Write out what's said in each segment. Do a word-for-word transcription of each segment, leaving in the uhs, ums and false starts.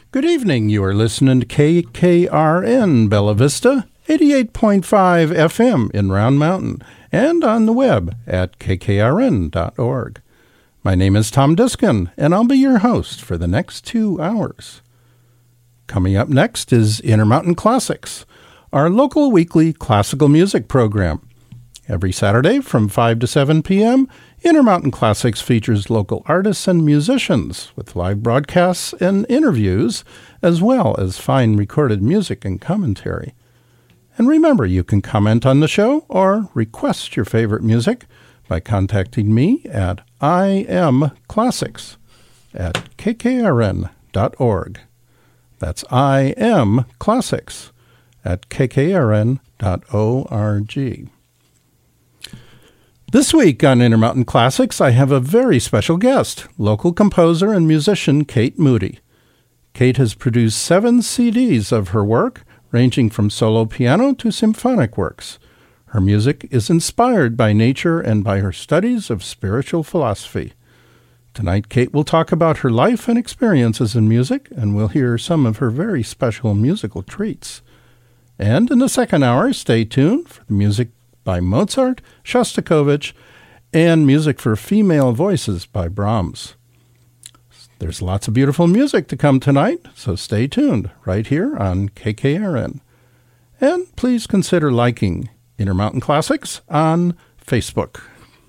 Good evening. You are listening to K K R N Bella Vista, eighty-eight point five F M in Round Mountain, and on the web at k k r n dot org. My name is Tom Diskin, and I'll be your host for the next two hours. Coming up next is Intermountain Classics, our local weekly classical music program. Every Saturday from five to seven p.m., Intermountain Classics features local artists and musicians with live broadcasts and interviews, as well as fine recorded music and commentary. And remember, you can comment on the show or request your favorite music by contacting me at imclassics at k k r n dot org. That's imclassics at k k r n dot org. This week on Intermountain Classics, I have a very special guest, local composer and musician Kate Moody. Kate has produced seven C Ds of her work, ranging from solo piano to symphonic works. Her music is inspired by nature and by her studies of spiritual philosophy. Tonight, Kate will talk about her life and experiences in music, and we'll hear some of her very special musical treats. And in the second hour, stay tuned for the music by Mozart, Shostakovich, and music for female voices by Brahms. There's lots of beautiful music to come tonight, so stay tuned right here on K K R N. And please consider liking Intermountain Classics on Facebook.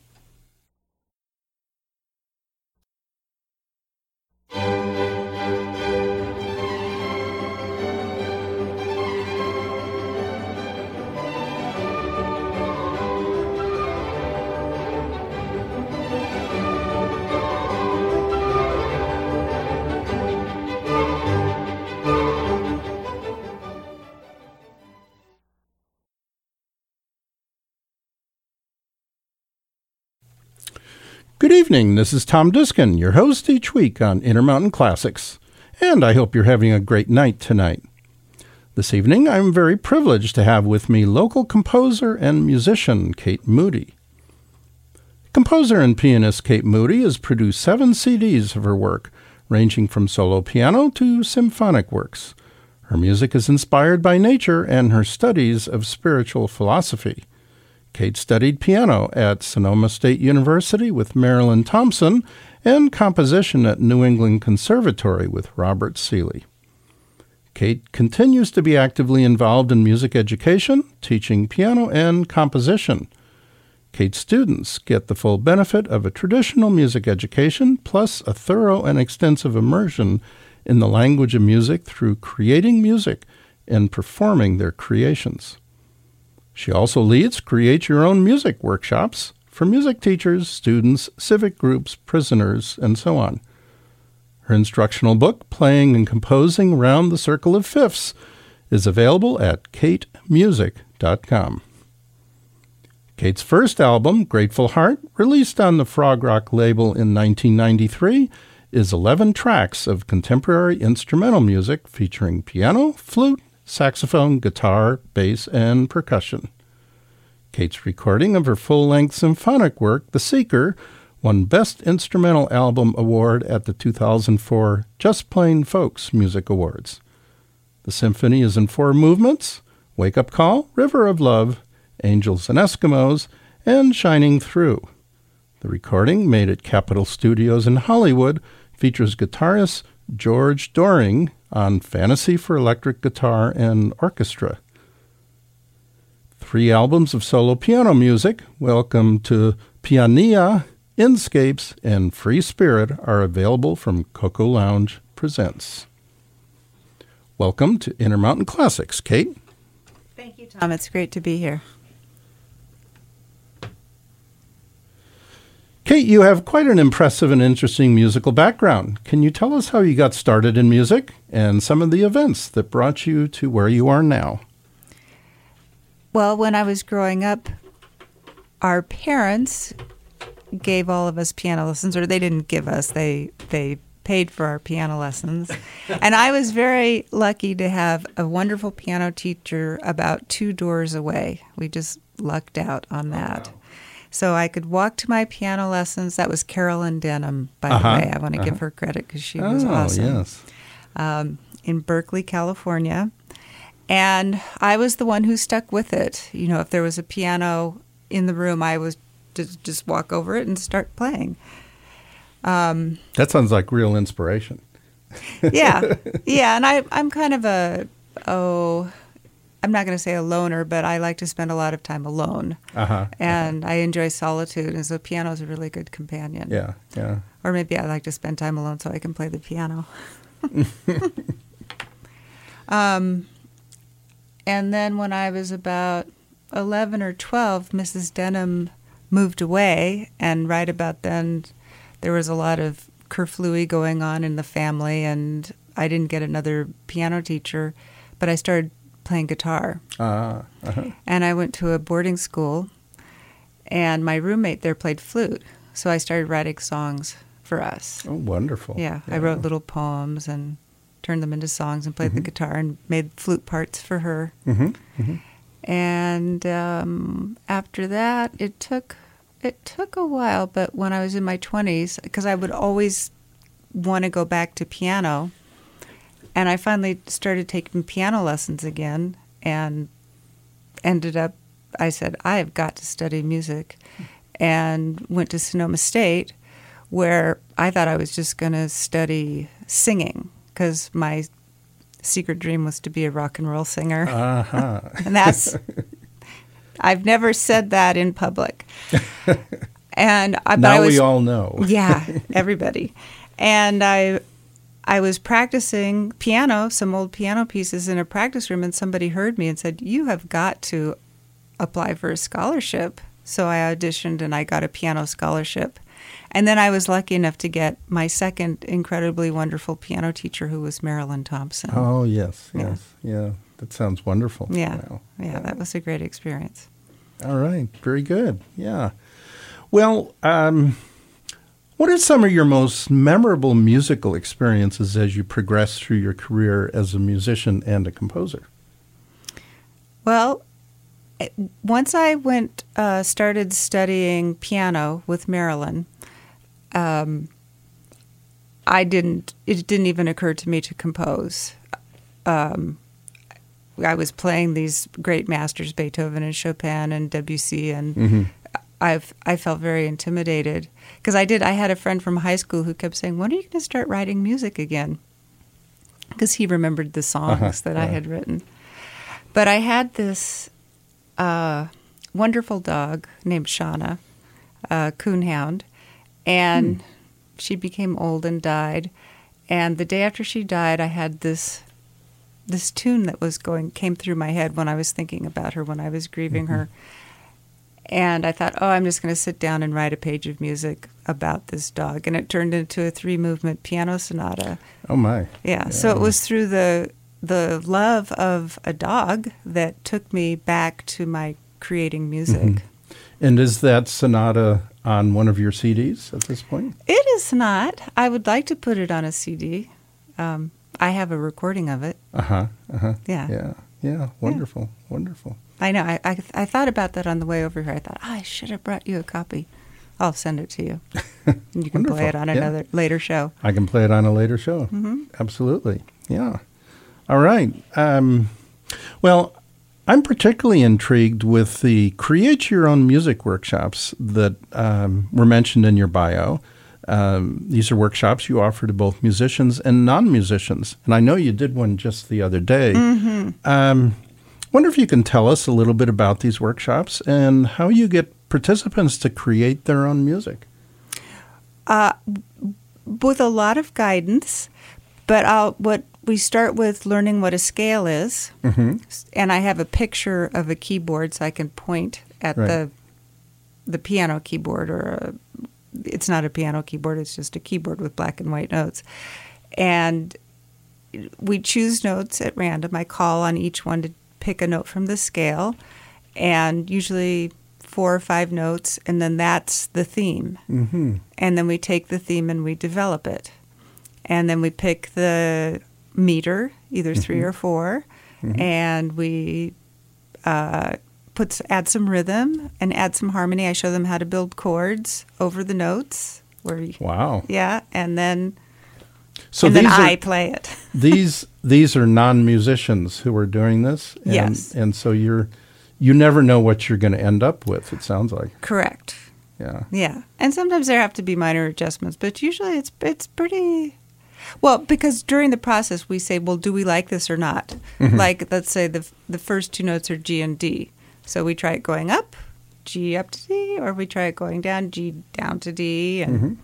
Good evening, this is Tom Diskin, your host each week on Intermountain Classics, and I hope you're having a great night tonight. This evening, I'm very privileged to have with me local composer and musician Kate Moody. Composer and pianist Kate Moody has produced seven C Ds of her work, ranging from solo piano to symphonic works. Her music is inspired by nature and her studies of spiritual philosophy. Kate studied piano at Sonoma State University with Marilyn Thompson and composition at New England Conservatory with Robert Seeley. Kate continues to be actively involved in music education, teaching piano and composition. Kate's students get the full benefit of a traditional music education plus a thorough and extensive immersion in the language of music through creating music and performing their creations. She also leads Create Your Own Music workshops for music teachers, students, civic groups, prisoners, and so on. Her instructional book, Playing and Composing Round the Circle of Fifths, is available at kate music dot com. Kate's first album, Grateful Heart, released on the Frog Rock label in nineteen ninety-three, is eleven tracks of contemporary instrumental music featuring piano, flute, saxophone, guitar, bass, and percussion. Kate's recording of her full-length symphonic work, The Seeker, won Best Instrumental Album Award at the two thousand four Just Plain Folks Music Awards. The symphony is in four movements: Wake Up Call, River of Love, Angels and Eskimos, and Shining Through. The recording, made at Capitol Studios in Hollywood, features guitarist George Doring on Fantasy for Electric Guitar and Orchestra. Three albums of solo piano music, Welcome to Piania, Inscapes, and Free Spirit, are available from Coco Lounge Presents. Welcome to Intermountain Classics, Kate. Thank you, Tom. It's great to be here. Kate, you have quite an impressive and interesting musical background. Can you tell us how you got started in music and some of the events that brought you to where you are now? Well, when I was growing up, our parents gave all of us piano lessons, or they didn't give us, they they paid for our piano lessons. And I was very lucky to have a wonderful piano teacher about two doors away. We just lucked out on that. Oh, wow. So I could walk to my piano lessons. That was Carolyn Denham, by uh-huh. the way. I want to uh-huh. give her credit because she was oh, awesome. Yes. um, in Berkeley, California. And I was the one who stuck with it. You know, if there was a piano in the room, I was just, just walk over it and start playing. Um, that sounds like real inspiration. yeah. Yeah. And I, I'm kind of a, oh, I'm not going to say a loner, but I like to spend a lot of time alone. Uh-huh. And I enjoy solitude, and so piano is a really good companion. Yeah, yeah. Or maybe I like to spend time alone so I can play the piano. um, and then when I was about eleven or twelve, Missus Denham moved away, and right about then there was a lot of kerflooey going on in the family, and I didn't get another piano teacher, but I started playing guitar. Uh, uh-huh. And I went to a boarding school, and my roommate there played flute. So I started writing songs for us. Oh, wonderful. Yeah, yeah. I wrote little poems and turned them into songs and played mm-hmm. the guitar and made flute parts for her. Mm-hmm. Mm-hmm. And um, after that, it took it took a while, but when I was in my twenties, because I would always want to go back to piano, and I finally started taking piano lessons again and ended up, I said, I have got to study music, and went to Sonoma State, where I thought I was just going to study singing because my secret dream was to be a rock and roll singer. Uh-huh. And that's, I've never said that in public. And I, but now I was, we all know. Yeah, everybody. And I I was practicing piano, some old piano pieces in a practice room, and somebody heard me and said, you have got to apply for a scholarship. So I auditioned and I got a piano scholarship. And then I was lucky enough to get my second incredibly wonderful piano teacher, who was Marilyn Thompson. Oh, yes, yes, yeah. yeah. That sounds wonderful. Yeah, wow. yeah, yeah, that was a great experience. All right, very good, yeah. Well, um, what are some of your most memorable musical experiences as you progress through your career as a musician and a composer? Well, once I went, uh, started studying piano with Marilyn, um, I didn't, it didn't even occur to me to compose. Um, I was playing these great masters, Beethoven and Chopin and Debussy, and mm-hmm. I've, I felt very intimidated because I did, I had a friend from high school who kept saying, when are you going to start writing music again? Because he remembered the songs uh-huh. that uh-huh. I had written. But I had this uh, wonderful dog named Shauna, a coonhound, and hmm. she became old and died. And the day after she died, I had this this tune that was going came through my head when I was thinking about her, when I was grieving mm-hmm. her. And I thought, oh, I'm just going to sit down and write a page of music about this dog. And it turned into a three-movement piano sonata. Oh, my. Yeah, yeah. So it was through the the love of a dog that took me back to my creating music. Mm-hmm. And is that sonata on one of your C Ds at this point? It is not. I would like to put it on a C D. Um, I have a recording of it. Uh-huh, uh-huh. Yeah. Yeah, yeah, wonderful, yeah. wonderful. I know. I, I I thought about that on the way over here. I thought, oh, I should have brought you a copy. I'll send it to you. And you can play it on another yeah. later show. I can play it on a later show. Mm-hmm. Absolutely. Yeah. All right. Um, well, I'm particularly intrigued with the Create Your Own Music workshops that um, were mentioned in your bio. Um, these are workshops you offer to both musicians and non-musicians. And I know you did one just the other day. Mm-hmm. Um, wonder if you can tell us a little bit about these workshops and how you get participants to create their own music. Uh, with a lot of guidance, but I'll, what we start with learning what a scale is, mm-hmm. and I have a picture of a keyboard so I can point at right. the the piano keyboard, or a, it's not a piano keyboard, it's just a keyboard with black and white notes. And we choose notes at random. I call on each one to pick a note from the scale, and usually four or five notes, and then that's the theme. Mm-hmm. And then we take the theme and we develop it. And then we pick the meter, either mm-hmm. three or four, mm-hmm. and we uh, put add some rhythm and add some harmony. I show them how to build chords over the notes. Where you, wow. Yeah, and then So and then these I are, play it. these these are non-musicians who are doing this. And, Yes. And so you're you never know what you're going to end up with, it sounds like. Correct. Yeah. Yeah. And sometimes there have to be minor adjustments, but usually it's it's pretty well, because during the process we say, well, do we like this or not? Mm-hmm. Like, let's say the the first two notes are G and D. So we try it going up, G up to D, or we try it going down, G down to D, and Mm-hmm.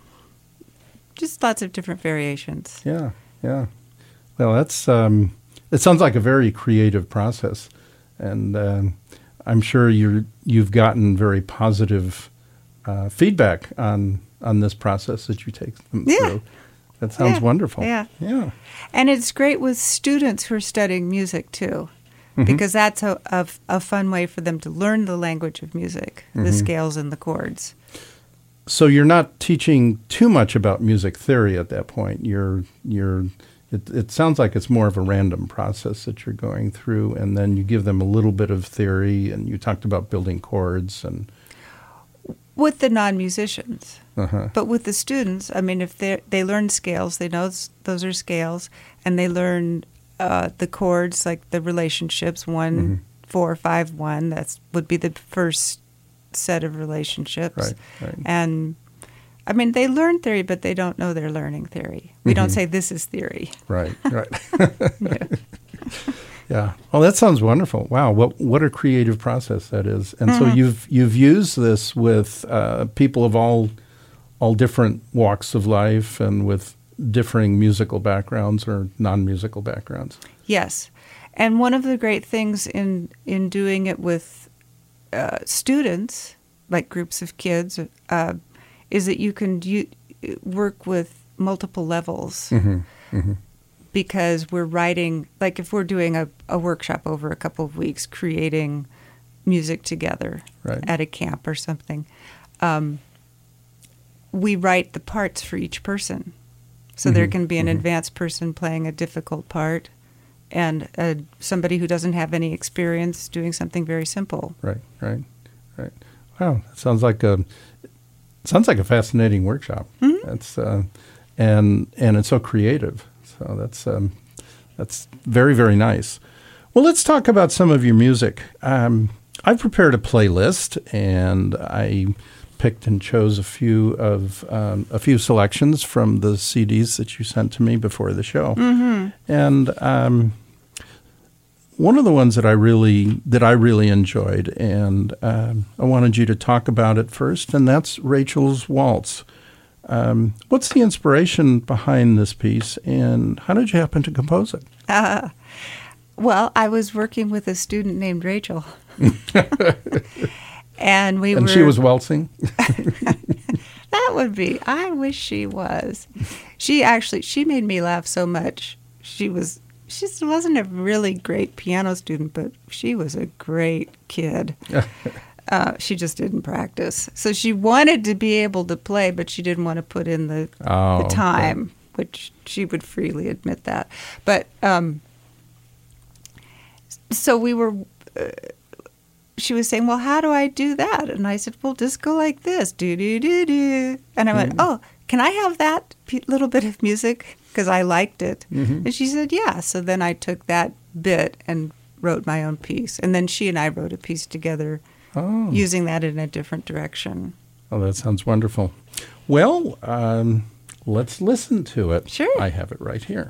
just lots of different variations. Yeah, yeah. Well, that's um, it sounds like a very creative process, and um, I'm sure you're you've gotten very positive uh, feedback on on this process that you take them Yeah. through. That sounds Yeah, wonderful. yeah. Yeah. And it's great with students who are studying music, too, Mhm. because that's a, a, a fun way for them to learn the language of music, the Mhm. scales and the chords. So you're not teaching too much about music theory at that point. You're you're it, it sounds like it's more of a random process that you're going through, and then you give them a little bit of theory, and you talked about building chords and With the non-musicians. uh-huh. But with the students, I mean, if they they learn scales, they know s- those are scales, and they learn uh, the chords, like the relationships, one, Mhm. four, five, one. That's would be the first set of relationships. Right, right. And I mean, they learn theory, but they don't know they're learning theory. We don't Mhm. say this is theory. Right, right. Yeah. Yeah. Well, that sounds wonderful. Wow, what what a creative process that is. And so Mhm. you've you've used this with uh, people of all all different walks of life and with differing musical backgrounds or non-musical backgrounds. Yes. And one of the great things in, in doing it with uh, students, like groups of kids, uh, is that you can u- work with multiple levels Mm-hmm. Mm-hmm. because we're writing, like if we're doing a, a workshop over a couple of weeks, creating music together Right. at a camp or something, um, we write the parts for each person. So there Mhm, can be an mhm. advanced person playing a difficult part and uh, somebody who doesn't have any experience doing something very simple. Right, right, right. Wow, that sounds like a sounds like a fascinating workshop. Mhm. That's uh, and and it's so creative. So that's um, that's very very nice. Well, let's talk about some of your music. Um, I've prepared a playlist, and I picked and chose a few of um, a few selections from the C Ds that you sent to me before the show. Mm-hmm. And um, one of the ones that I really that I really enjoyed, and um, I wanted you to talk about it first, and that's Rachel's Waltz. Um, what's the inspiration behind this piece, and how did you happen to compose it? Uh, well, I was working with a student named Rachel. And we and were. she was waltzing. That would be. I wish she was. She actually. She made me laugh so much. She was. She wasn't a really great piano student, but she was a great kid. Uh, she just didn't practice. So she wanted to be able to play, but she didn't want to put in the Oh, the time, which she would freely admit that. But um, so we were. Uh, she was saying, well, how do I do that? And I said, well, just go like this, do do do do. And I went, Mhm. oh, can I have that p- little bit of music? Because I liked it. Mhm. And she said, yeah. So then I took that bit and wrote my own piece. And then she and I wrote a piece together Oh. using that in a different direction. Oh, that sounds wonderful. Well, um, let's listen to it. Sure. I have it right here.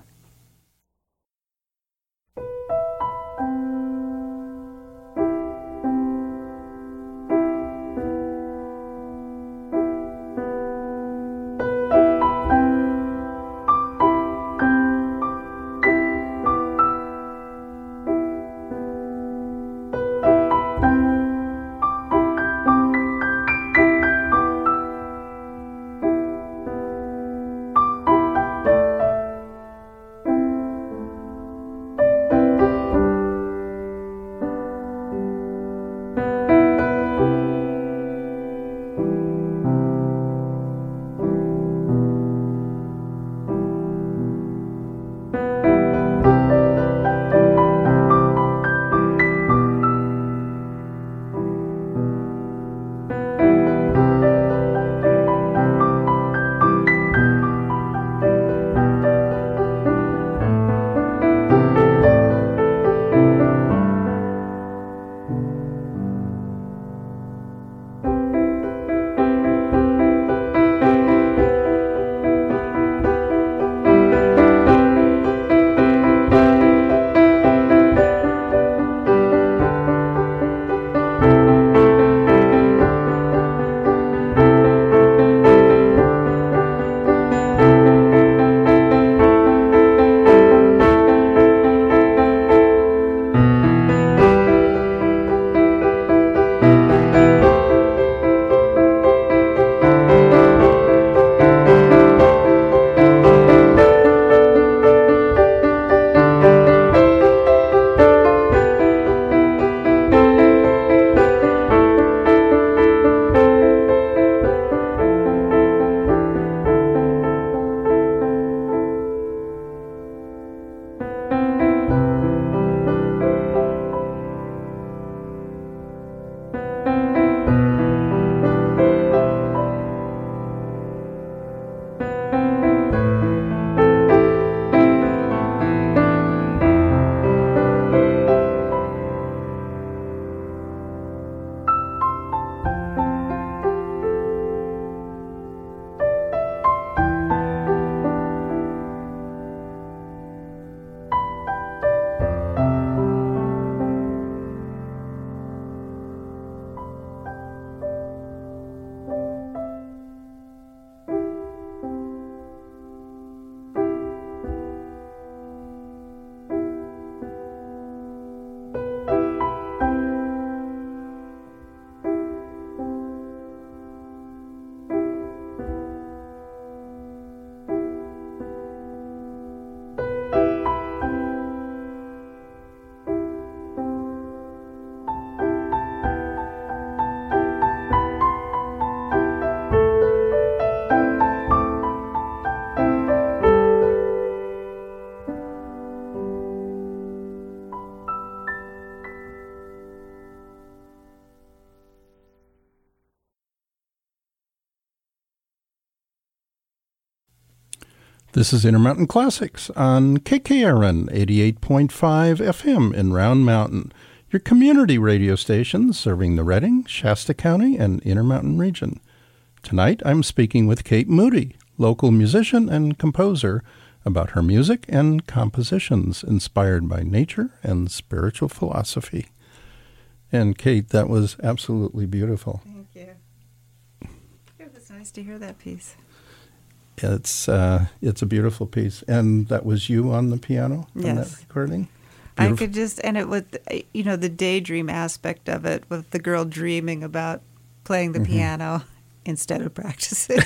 This is Intermountain Classics on K K R N eighty-eight point five F M in Round Mountain, your community radio station serving the Redding, Shasta County, and Intermountain region. Tonight I'm speaking with Kate Moody, local musician and composer, about her music and compositions inspired by nature and spiritual philosophy. And Kate, that was absolutely beautiful. Thank you. It was nice to hear that piece. It's uh, it's a beautiful piece. And that was you on the piano on Yes. that recording? I Beautiful. could just, and it was, you know, the daydream aspect of it, with the girl dreaming about playing the Mm-hmm. piano instead of practicing.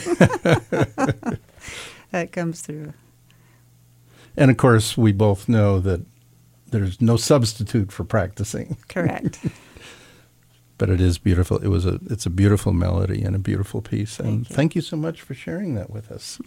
That comes through. And of course, we both know that there's no substitute for practicing. Correct. But it is beautiful. It was a it's a beautiful melody and a beautiful piece. And Thank you. thank you so much for sharing that with us.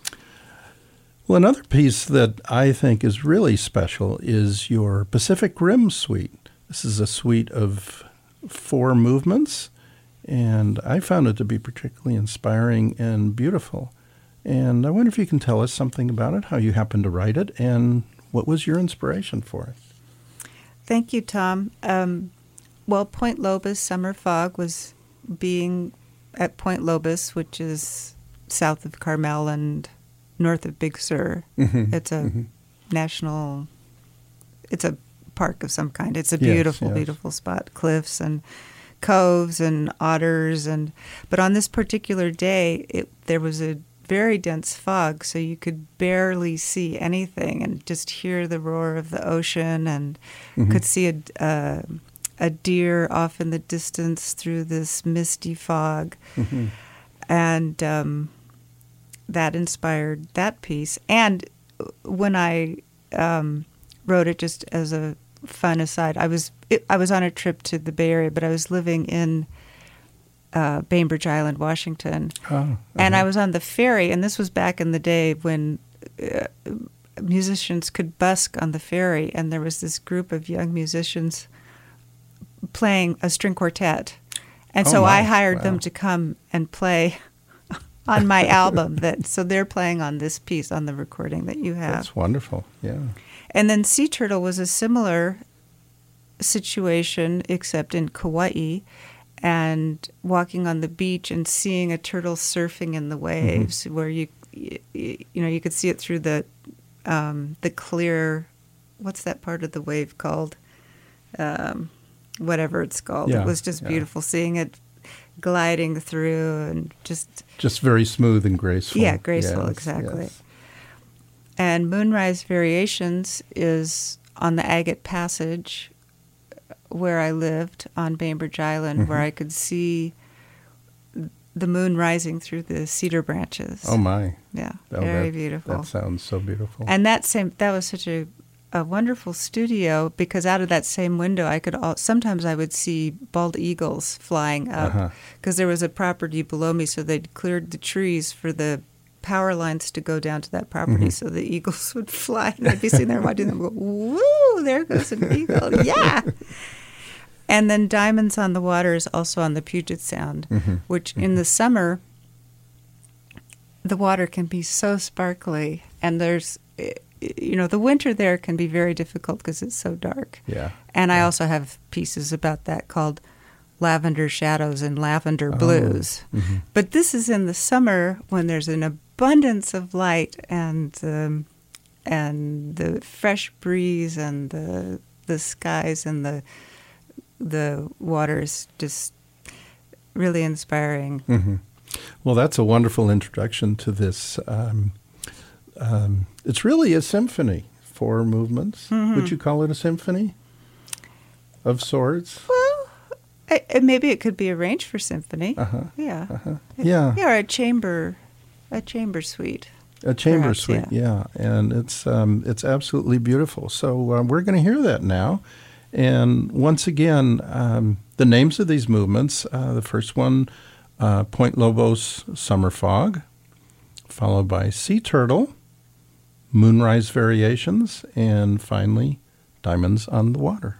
Well, another piece that I think is really special is your Pacific Rim Suite. This is a suite of four movements, and I found it to be particularly inspiring and beautiful. And I wonder if you can tell us something about it, how you happened to write it, and what was your inspiration for it? Thank you, Tom. Um, well, Point Lobos Summer Fog was being at Point Lobos, which is south of Carmel and north of Big Sur. Mm-hmm. It's a Mm-hmm. national, it's a park of some kind. It's a Yes, beautiful, yes. beautiful spot. Cliffs and coves and otters. and But on this particular day, it, there was a very dense fog, so you could barely see anything and just hear the roar of the ocean, and Mhm. could see a, uh, a deer off in the distance through this misty fog. Mm-hmm. And um, that inspired that piece. And when I um, wrote it, just as a fun aside, I was it, I was on a trip to the Bay Area, but I was living in uh, Bainbridge Island, Washington, Oh, and I uh-huh. was on the ferry. And this was back in the day when uh, musicians could busk on the ferry, and there was this group of young musicians playing a string quartet. And Oh, so my. I hired Wow. them to come and play on my album. That so they're playing on this piece on the recording that you have. That's wonderful. Yeah. And then Sea Turtle was a similar situation, except in Kauai, and walking on the beach and seeing a turtle surfing in the waves, Mm-hmm. where you, you you know you could see it through the um, the clear, what's that part of the wave called? Um, whatever it's called. Yeah, It was just yeah. beautiful seeing it gliding through and just Just very smooth and graceful. Yeah, graceful, Yes, exactly. yes. And Moonrise Variations is on the Agate Passage, where I lived on Bainbridge Island, where Mhm. I could see the moon rising through the cedar branches. Oh, my. Yeah, Oh, very that- beautiful. That sounds so beautiful. And that same that was such a, a wonderful studio, because out of that same window, I could all, sometimes I would see bald eagles flying up, Uh-huh. because there was a property below me, so they'd cleared the trees for the power lines to go down to that property, Mhm. so the eagles would fly, and I'd be sitting there watching them go, woo, there goes an eagle, yeah. And then Diamonds on the Water is also on the Puget Sound, Mhm. which in the summer, the water can be so sparkly, and there's, eh, you know, the winter there can be very difficult because it's so dark. Yeah. And I Yeah. also have pieces about that called Lavender Shadows and Lavender Oh, Blues. mhm. But this is in the summer when there's an abundance of light and um, and the fresh breeze and the the skies and the the water is just really inspiring. Mhm. Well, that's a wonderful introduction to this. Um, um, it's really a symphony, four movements. Mhm. Would you call it a symphony of sorts? Well, I, I- maybe it could be arranged for symphony. Uh-huh. Yeah. Uh-huh. Yeah. Yeah, or a chamber, a chamber suite. A chamber Perhaps, suite, yeah. and it's um, it's absolutely beautiful. So uh, we're going to hear that now. And once again, um, the names of these movements, uh, the first one, uh, Point Lobos Summer Fog, followed by Sea Turtle, Moonrise Variations, and finally, Diamonds on the Water.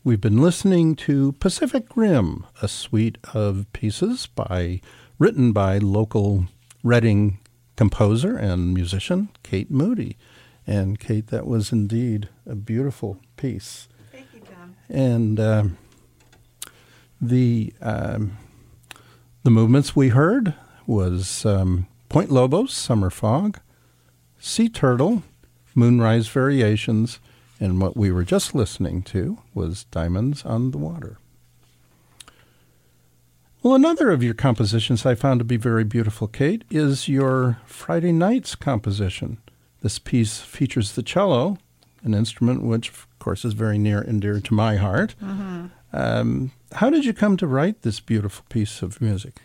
We've been listening to Pacific Rim, a suite of pieces by written by local Reading composer and musician Kate Moody. And Kate, that was indeed a beautiful piece. Thank you, Tom. And um, the um, the movements we heard was um, Point Lobos, Summer Fog, Sea Turtle, Moonrise Variations, and what we were just listening to was Diamonds on the Water. Well, another of your compositions I found to be very beautiful, Kate, is your Friday Nights composition. This piece features the cello, an instrument which, of course, is very near and dear to my heart. Mm-hmm. Um, how did you come to write this beautiful piece of music?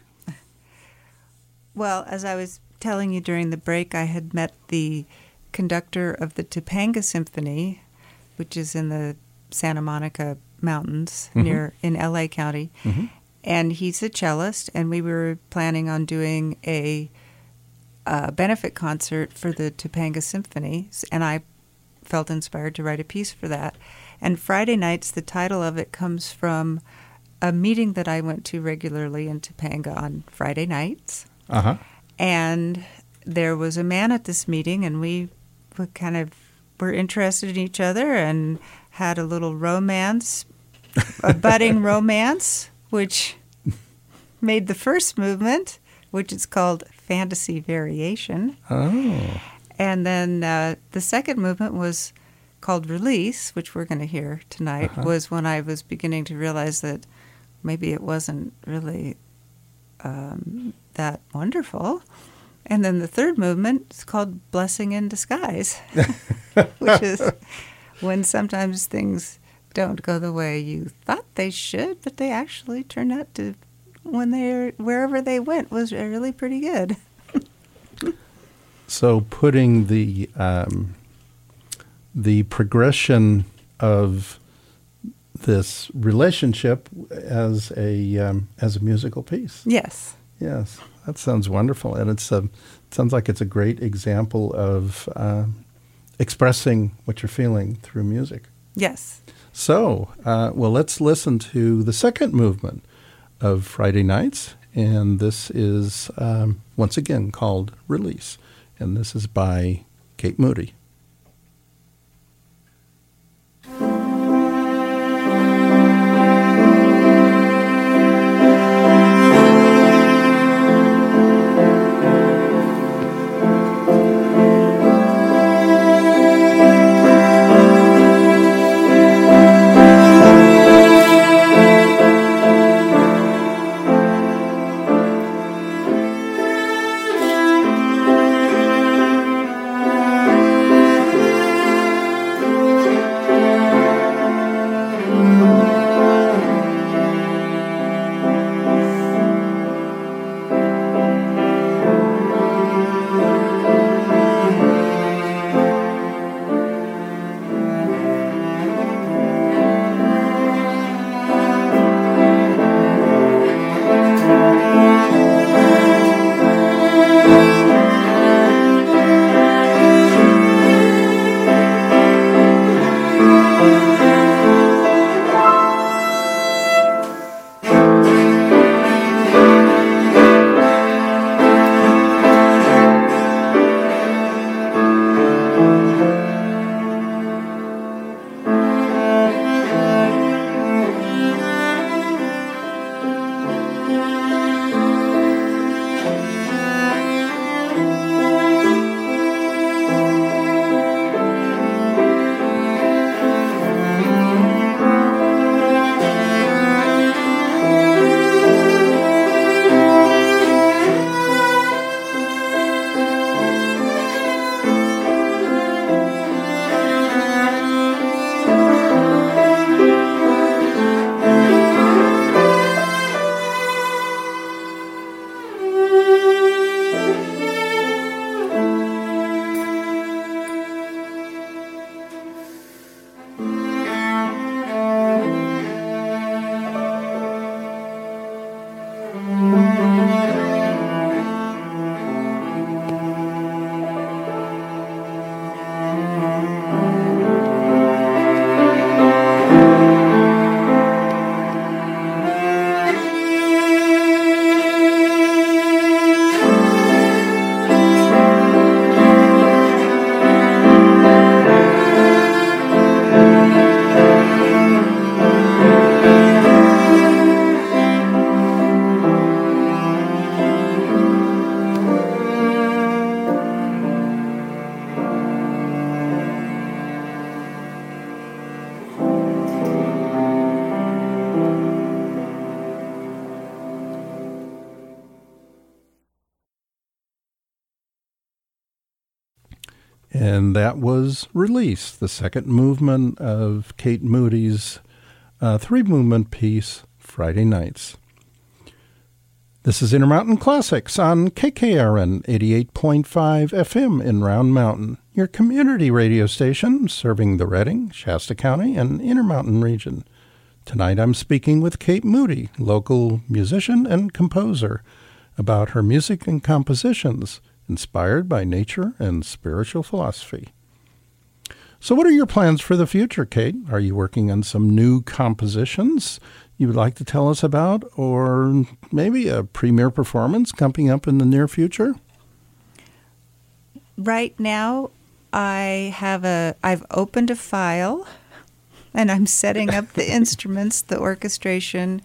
Well, as I was telling you during the break, I had met the conductor of the Topanga Symphony, which is in the Santa Monica Mountains mm-hmm. near in L A County. Mm-hmm. And he's a cellist, and we were planning on doing a, a benefit concert for the Topanga Symphony, and I felt inspired to write a piece for that. And Friday Nights, the title of it comes from a meeting that I went to regularly in Topanga on Friday nights. Uh-huh. And there was a man at this meeting, and we were kind of were interested in each other and had a little romance, a budding romance, which made the first movement, which is called Fantasy Variation. Oh. And then uh, the second movement was called Release, which we're going to hear tonight, uh-huh. was when I was beginning to realize that maybe it wasn't really um, that wonderful. And then the third movement is called Blessing in Disguise, which is when sometimes things don't go the way you thought they should, but they actually turn out to, when they're wherever they went, was really pretty good. So putting the um, the progression of this relationship as a um, as a musical piece. Yes. Yes, that sounds wonderful, and it's a it sounds like it's a great example of uh, expressing what you're feeling through music. Yes. So, uh, well, let's listen to the second movement of Friday Nights, and this is, um, once again, called Release, and this is by Kate Moody. Thank you. And that was Release, the second movement of Kate Moody's uh, three-movement piece, Friday Nights. This is Intermountain Classics on K K R N eighty-eight point five F M in Round Mountain, your community radio station serving the Redding, Shasta County, and Intermountain region. Tonight I'm speaking with Kate Moody, local musician and composer, about her music and compositions inspired by nature and spiritual philosophy. So what are your plans for the future, Kate? Are you working on some new compositions you would like to tell us about, or maybe a premiere performance coming up in the near future? Right now, I have a, I've opened a file, and I'm setting up the instruments, the orchestration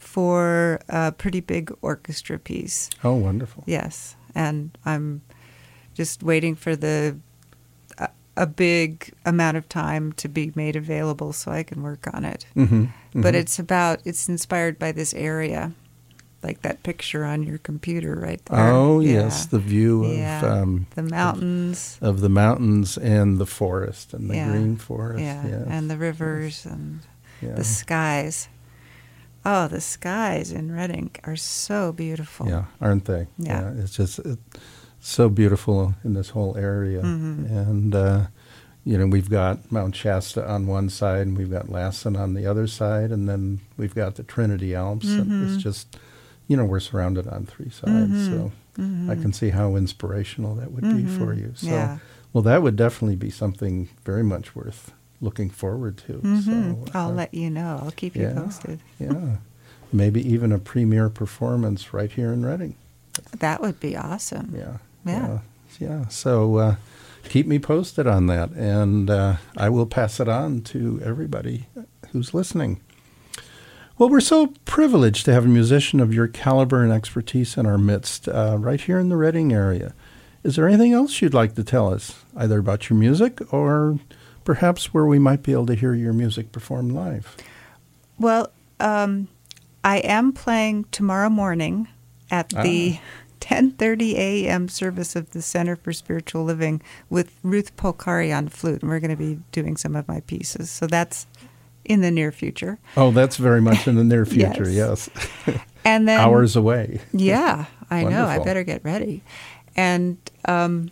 for a pretty big orchestra piece. Oh, wonderful. Yes, and I'm just waiting for the a, a big amount of time to be made available so I can work on it. Mm-hmm, mm-hmm. But it's about, it's inspired by this area, like that picture on your computer right there. Oh, yeah. yes, the view of yeah. um, the mountains. Of, of the mountains and the forest and the yeah. green forest. Yeah, yes. and the rivers and yeah. the skies. Oh, the skies in Redding are so beautiful. Yeah, aren't they? Yeah. yeah it's just it's so beautiful in this whole area. Mm-hmm. And, uh, you know, we've got Mount Shasta on one side, and we've got Lassen on the other side, and then we've got the Trinity Alps. Mm-hmm. And it's just, you know, we're surrounded on three sides. Mm-hmm. So mm-hmm. I can see how inspirational that would mm-hmm. be for you. So, yeah. well, that would definitely be something very much worth looking forward to. Mm-hmm. So, I'll uh, let you know. I'll keep yeah, you posted. yeah. Maybe even a premiere performance right here in Redding. That would be awesome. Yeah. Yeah. Yeah. yeah. So uh, keep me posted on that, and uh, I will pass it on to everybody who's listening. Well, we're so privileged to have a musician of your caliber and expertise in our midst uh, right here in the Redding area. Is there anything else you'd like to tell us, either about your music or perhaps where we might be able to hear your music performed live? Well, um, I am playing tomorrow morning at the ah. ten thirty a.m. service of the Center for Spiritual Living with Ruth Polcari on flute, and we're going to be doing some of my pieces. So that's in the near future. Oh, that's very much in the near future, yes. yes. And then hours away. Yeah, I Wonderful. know. I better get ready. And um,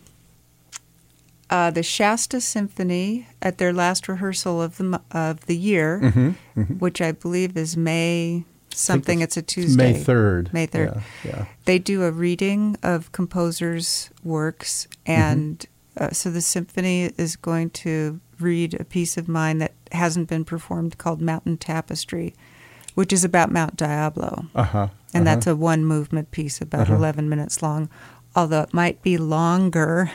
uh, the Shasta Symphony at their last rehearsal of the of the year, mm-hmm, mm-hmm. which I believe is May something. It's, it's a Tuesday. May third. May third. Yeah, yeah. They do a reading of composers' works, and mm-hmm. uh, so the symphony is going to read a piece of mine that hasn't been performed called Mountain Tapestry, which is about Mount Diablo. Uh-huh. And uh-huh. that's a one-movement piece, about uh-huh. eleven minutes long, although it might be longer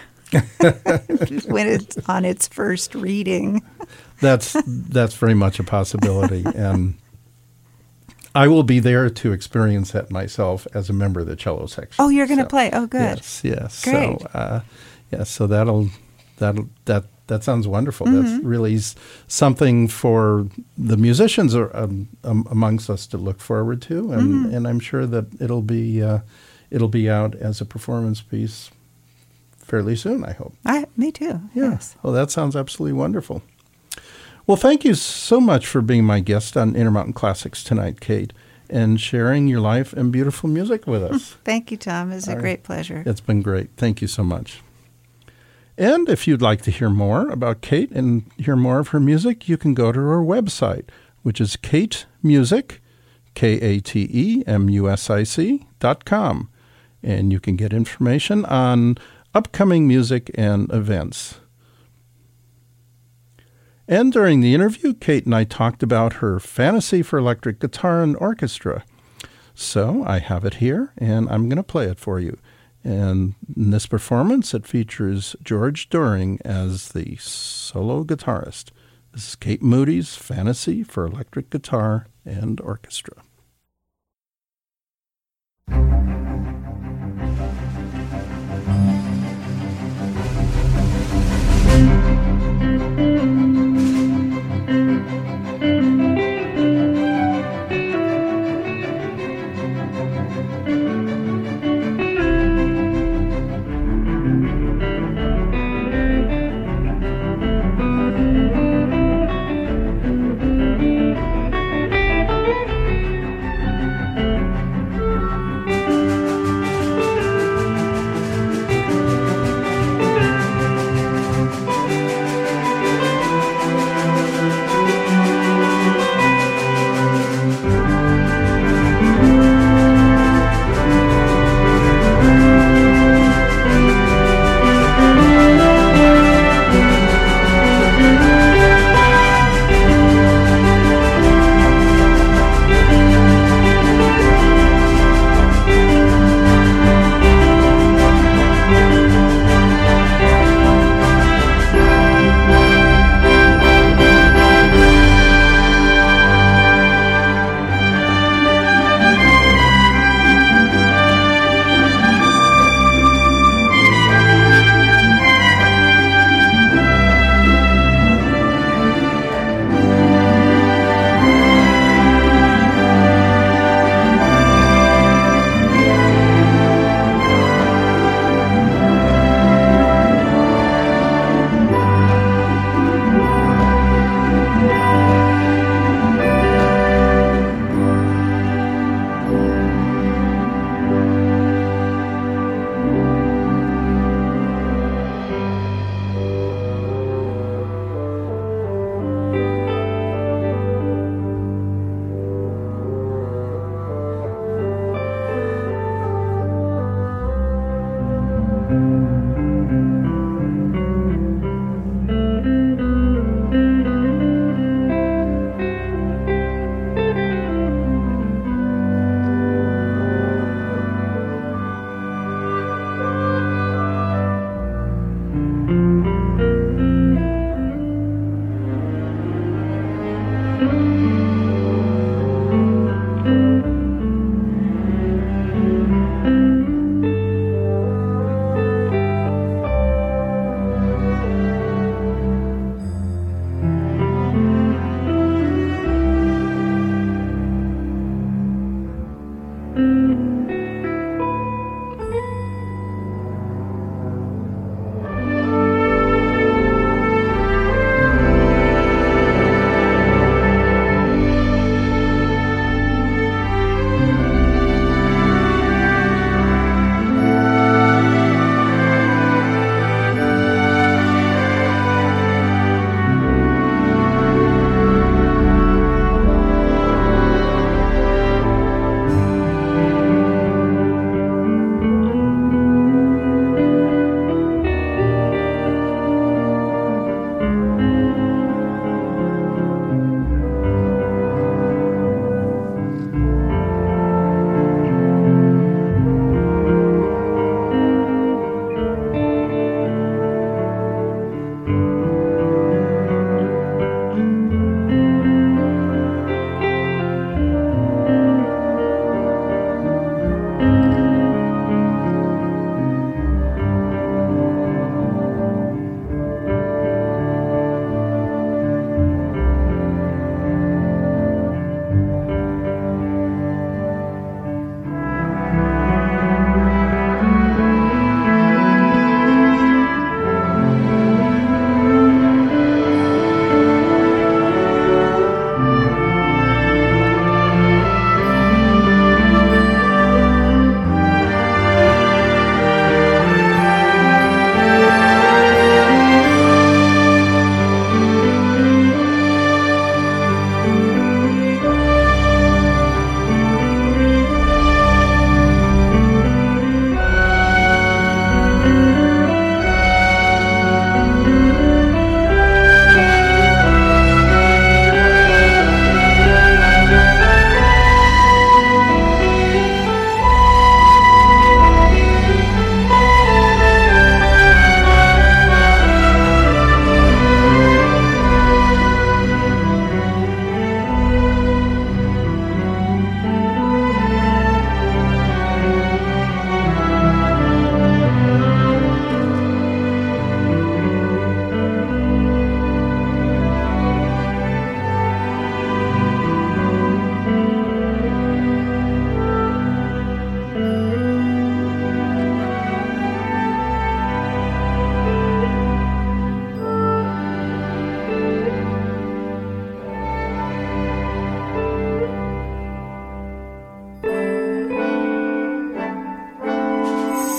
when it's on its first reading. That's that's very much a possibility, and I will be there to experience that myself as a member of the cello section. Oh, you're going to so, play? Oh, good. Yes, yes. Great. So, uh, yes, so that'll that'll that that sounds wonderful. Mm-hmm. That's really s- something for the musicians are, um, um, amongst us to look forward to, and, mm-hmm. and I'm sure that it'll be uh, it'll be out as a performance piece fairly soon, I hope. I, me too. Yeah. Yes. Well, that sounds absolutely wonderful. Well, thank you so much for being my guest on Intermountain Classics tonight, Kate, and sharing your life and beautiful music with us. Thank you, Tom. It's a All great right. pleasure. It's been great. Thank you so much. And if you'd like to hear more about Kate and hear more of her music, you can go to her website, which is Kate Music, K A T E M U S I C dot com. And you can get information on upcoming music and events. And during the interview, Kate and I talked about her fantasy for electric guitar and orchestra. So I have it here, and I'm going to play it for you. And in this performance, it features George Doering as the solo guitarist. This is Kate Moody's Fantasy for Electric Guitar and Orchestra.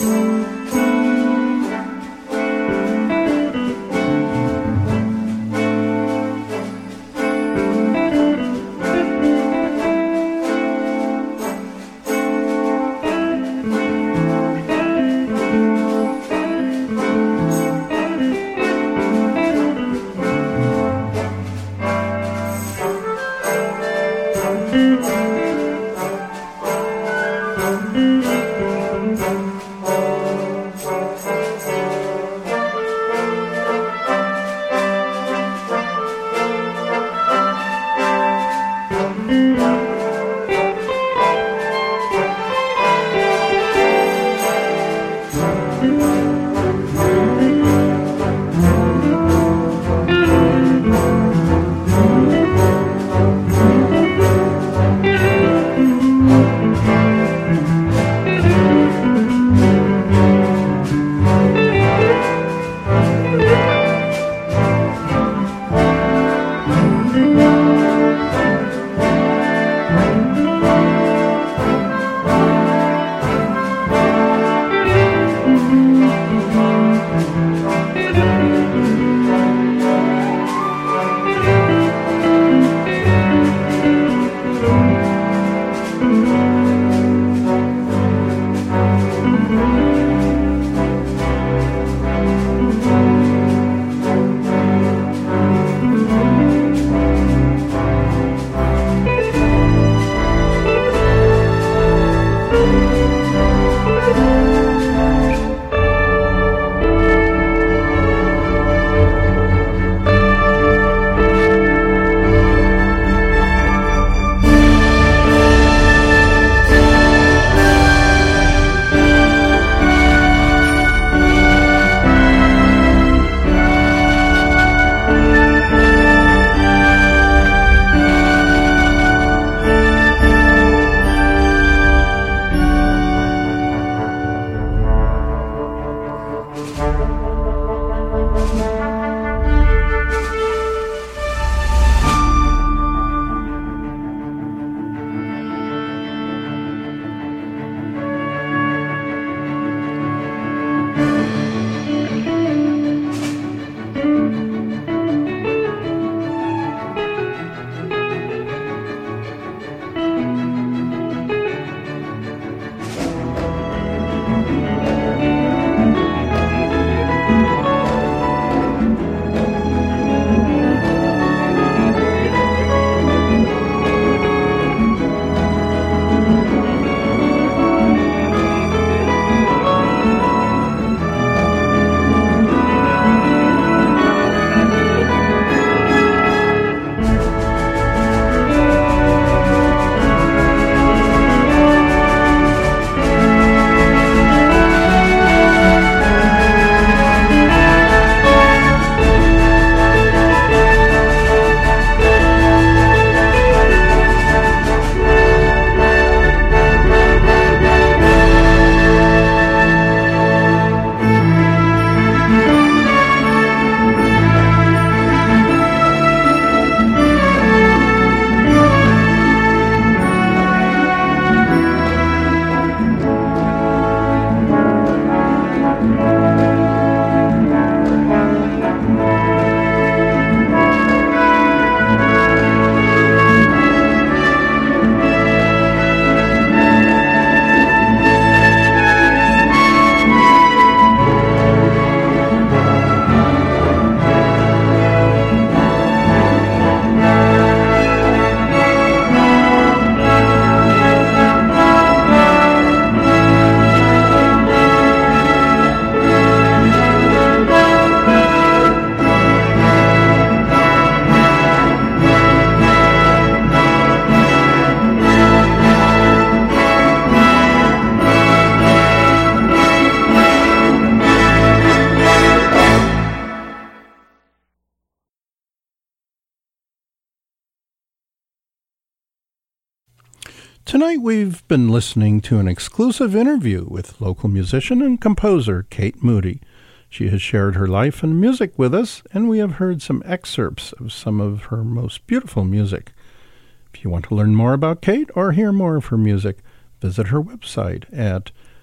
Tonight we've been listening to an exclusive interview with local musician and composer Kate Moody. She has shared her life and music with us, and we have heard some excerpts of some of her most beautiful music. If you want to learn more about Kate or hear more of her music, visit her website at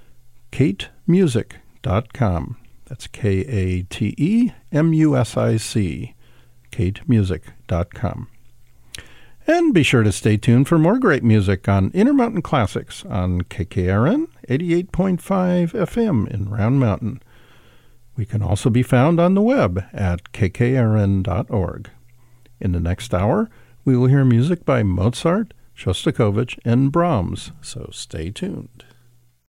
kate music dot com. That's K A T E M U S I C, kate music dot com. And be sure to stay tuned for more great music on Intermountain Classics on K K R N eighty-eight point five F M in Round Mountain. We can also be found on the web at k k r n dot org. In the next hour, we will hear music by Mozart, Shostakovich, and Brahms, so stay tuned.